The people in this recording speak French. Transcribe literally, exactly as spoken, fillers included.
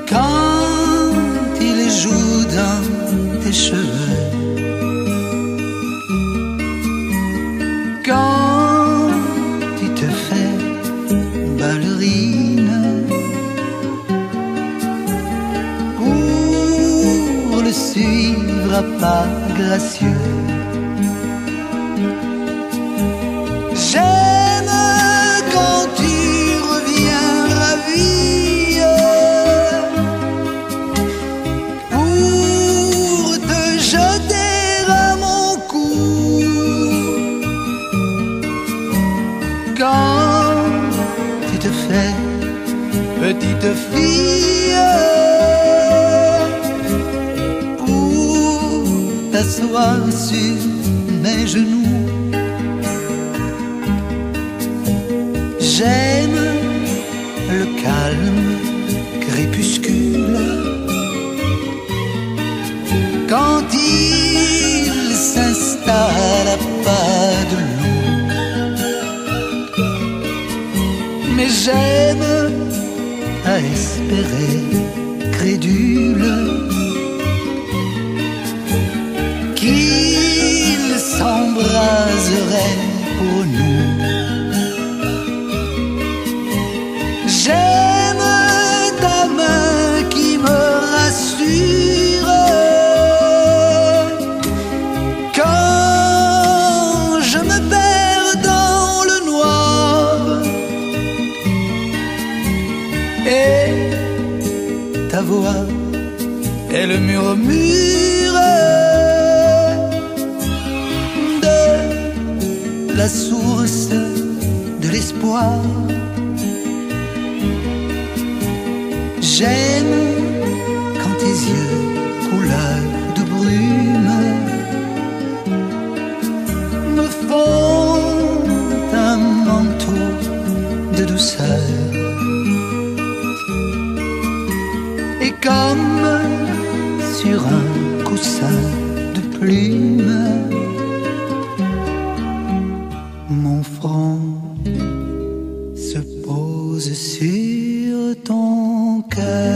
quand il joue dans tes cheveux, quand tu te fais ballerine pour le suivre à pas gracieux. J'aime quand tu reviens ravie pour te jeter à mon cou. Quand tu te fais petite fille pour t'asseoir sur mes genoux. J'aime le calme crépuscule quand il s'installe à pas de loup. Mais j'aime à espérer crédule qu'il s'embraserait pour nous. J'aime ta main qui me rassure quand je me perds dans le noir, et ta voix, elle murmure de la source de l'espoir. J'aime quand tes yeux couleur de brume me font un manteau de douceur, et comme sur un coussin de plumes, mon front se pose sur ton cœur.